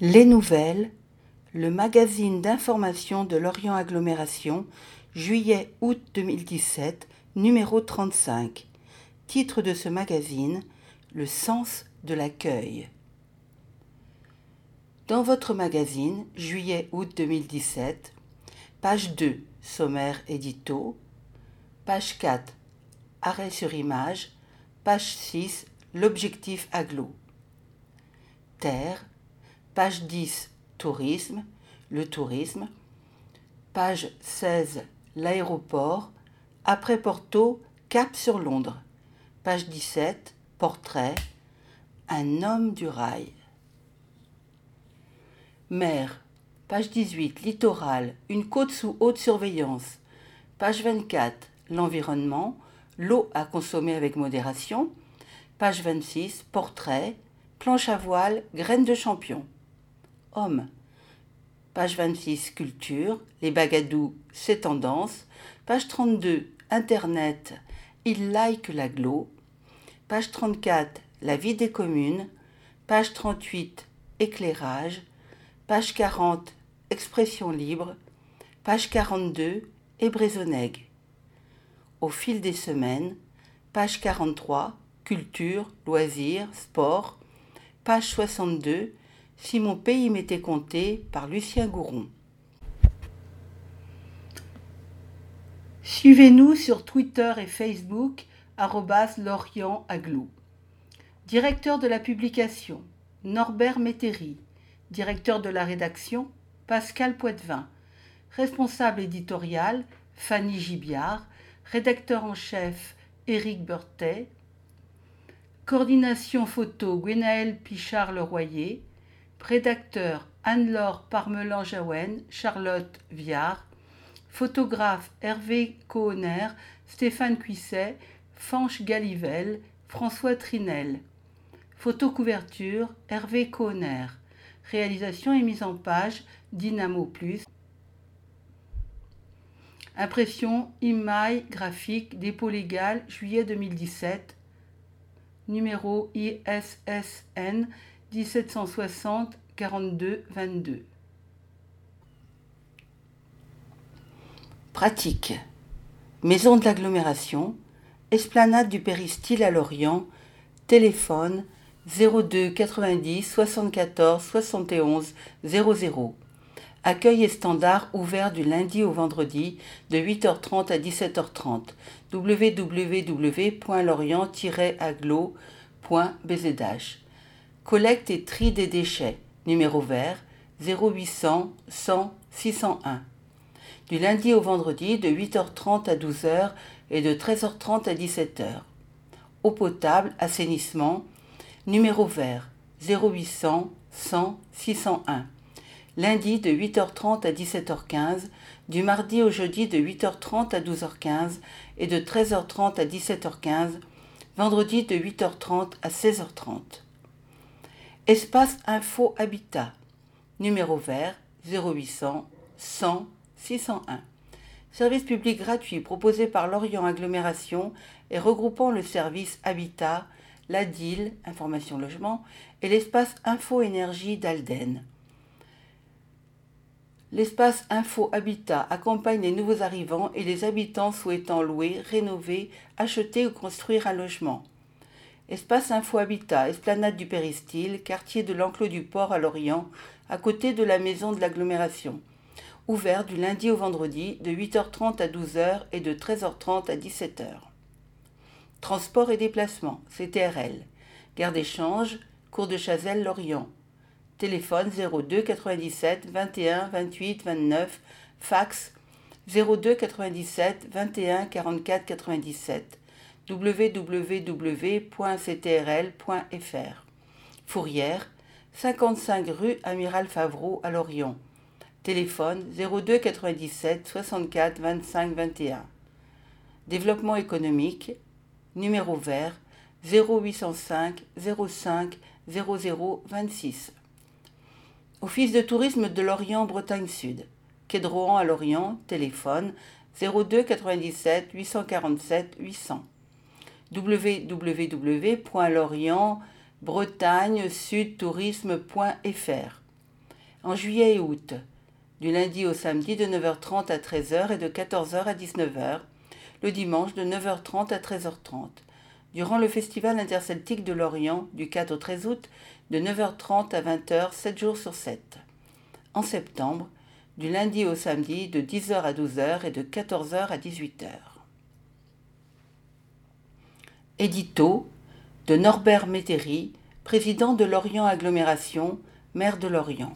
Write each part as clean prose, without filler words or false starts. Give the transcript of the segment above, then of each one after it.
Les Nouvelles, le magazine d'information de Lorient Agglomération, juillet-août 2017, numéro 35. Titre de ce magazine, Le sens de l'accueil. Dans votre magazine, juillet-août 2017, page 2, sommaire édito, page 4, arrêt sur image, page 6, l'objectif agglo. Terre, page 10, tourisme, le tourisme, page 16, l'aéroport, après Porto, cap sur Londres, page 17, portrait, un homme du rail. Mer, page 18, littoral, une côte sous haute surveillance, page 24, l'environnement, l'eau à consommer avec modération, page 26, portrait, planche à voile, graines de champion. Homme, page 26, culture, les bagadous, c'est tendance, page 32, internet, il like l'agglo, page 34, la vie des communes, page 38, éclairage, page 40, expression libre, page 42, Ébrezonègue. Au fil des semaines, page 43, culture, loisirs, sport, page 62, Si mon pays m'était compté, par Lucien Gouron. Suivez-nous sur Twitter et Facebook, @LorientAgglo. Directeur de la publication, Norbert Métairie. Directeur de la rédaction, Pascal Poitvin. Responsable éditorial, Fanny Gibiard. Rédacteur en chef, Éric Berthet. Coordination photo, Gwenaëlle Pichard-Leroyer. Rédacteur, Anne-Laure Parmelan-Jaouen, Charlotte Viard. Photographe, Hervé Cohonner, Stéphane Cuisset, Fanche Galivelle, François Trinel. Photocouverture, Hervé Cohonner. Réalisation et mise en page, Dynamo Plus. Impression, Imaille graphique, dépôt légal, juillet 2017. Numéro ISSN 1760 42 22. Pratique. Maison de l'agglomération, esplanade du Péristyle à Lorient, téléphone 02 90 74 71 00. Accueil et standard ouvert du lundi au vendredi de 8h30 à 17h30. www.lorient-agglo.bzh. Collecte et tri des déchets. Numéro vert 0800 100 601. Du lundi au vendredi de 8h30 à 12h et de 13h30 à 17h. Eau potable, assainissement. Numéro vert 0800 100 601. Lundi de 8h30 à 17h15, du mardi au jeudi de 8h30 à 12h15 et de 13h30 à 17h15, vendredi de 8h30 à 16h30. Espace Info Habitat, numéro vert 0800 100 601. Service public gratuit proposé par Lorient Agglomération et regroupant le service Habitat, la DIL, Information Logement, et l'espace Info Énergie d'Alden. L'espace Info Habitat accompagne les nouveaux arrivants et les habitants souhaitant louer, rénover, acheter ou construire un logement. Espace Info Habitat, esplanade du Péristyle, quartier de l'Enclos du Port à Lorient, à côté de la maison de l'agglomération. Ouvert du lundi au vendredi de 8h30 à 12h et de 13h30 à 17h. Transport et déplacement, CTRL. Gare d'échange, Cours de Chazelles, Lorient. Téléphone 02 97 21 28 29, fax 02 97 21 44 97, www.ctrl.fr. Fourrière, 55 rue Amiral Favreau à Lorient. Téléphone 02 97 64 25 21. Développement économique, numéro vert 0805 05 00 26. Office de tourisme de Lorient Bretagne Sud. Quai de Rohan à Lorient, téléphone 02 97 847 800. www.lorientbretagnesudtourisme.fr. En juillet et août, du lundi au samedi de 9h30 à 13h et de 14h à 19h, le dimanche de 9h30 à 13h30. Durant le Festival interceltique de Lorient, du 4 au 13 août, de 9h30 à 20h, 7 jours sur 7. En septembre, du lundi au samedi, de 10h à 12h et de 14h à 18h. Édito de Norbert Métairie, président de Lorient Agglomération, maire de Lorient.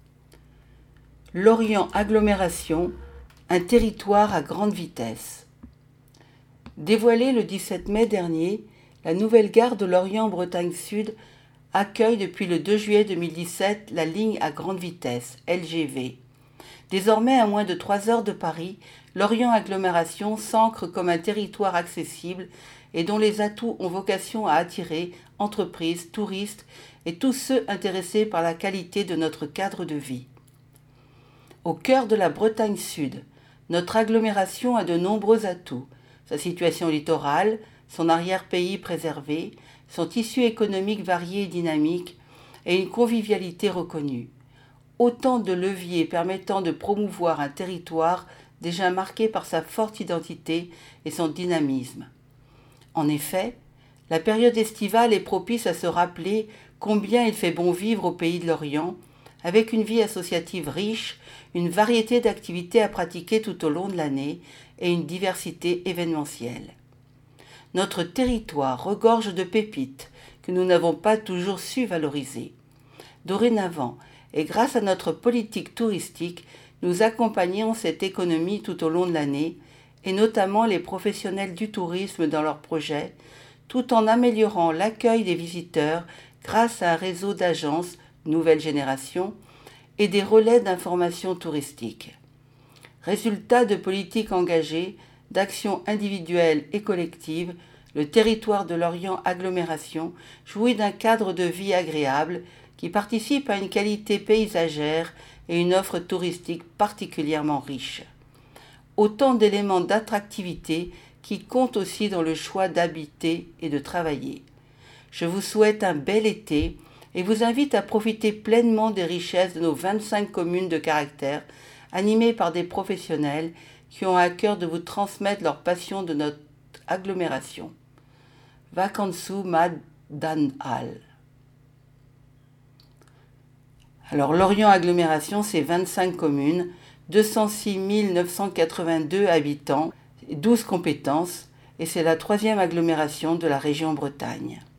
Lorient Agglomération, un territoire à grande vitesse. Dévoilée le 17 mai dernier, la nouvelle gare de Lorient-Bretagne Sud accueille depuis le 2 juillet 2017 la ligne à grande vitesse, LGV. Désormais à moins de 3 heures de Paris, Lorient Agglomération s'ancre comme un territoire accessible et dont les atouts ont vocation à attirer entreprises, touristes et tous ceux intéressés par la qualité de notre cadre de vie. Au cœur de la Bretagne Sud, notre agglomération a de nombreux atouts. Sa situation littorale, son arrière-pays préservé, son tissu économique varié et dynamique et une convivialité reconnue. Autant de leviers permettant de promouvoir un territoire déjà marqué par sa forte identité et son dynamisme. En effet, la période estivale est propice à se rappeler combien il fait bon vivre au pays de Lorient, avec une vie associative riche, une variété d'activités à pratiquer tout au long de l'année et une diversité événementielle. Notre territoire regorge de pépites que nous n'avons pas toujours su valoriser. Dorénavant, et grâce à notre politique touristique, nous accompagnons cette économie tout au long de l'année, et notamment les professionnels du tourisme dans leurs projets, tout en améliorant l'accueil des visiteurs grâce à un réseau d'agences nouvelle génération et des relais d'information touristique. Résultat de politiques engagées, d'actions individuelles et collectives, le territoire de Lorient Agglomération jouit d'un cadre de vie agréable qui participe à une qualité paysagère et une offre touristique particulièrement riche. Autant d'éléments d'attractivité qui comptent aussi dans le choix d'habiter et de travailler. Je vous souhaite un bel été et vous invite à profiter pleinement des richesses de nos 25 communes de caractère, animées par des professionnels qui ont à cœur de vous transmettre leur passion de notre agglomération. Vakansu Madanal. Alors, Lorient Agglomération, c'est 25 communes, 206 982 habitants, 12 compétences, et c'est la 3e agglomération de la région Bretagne.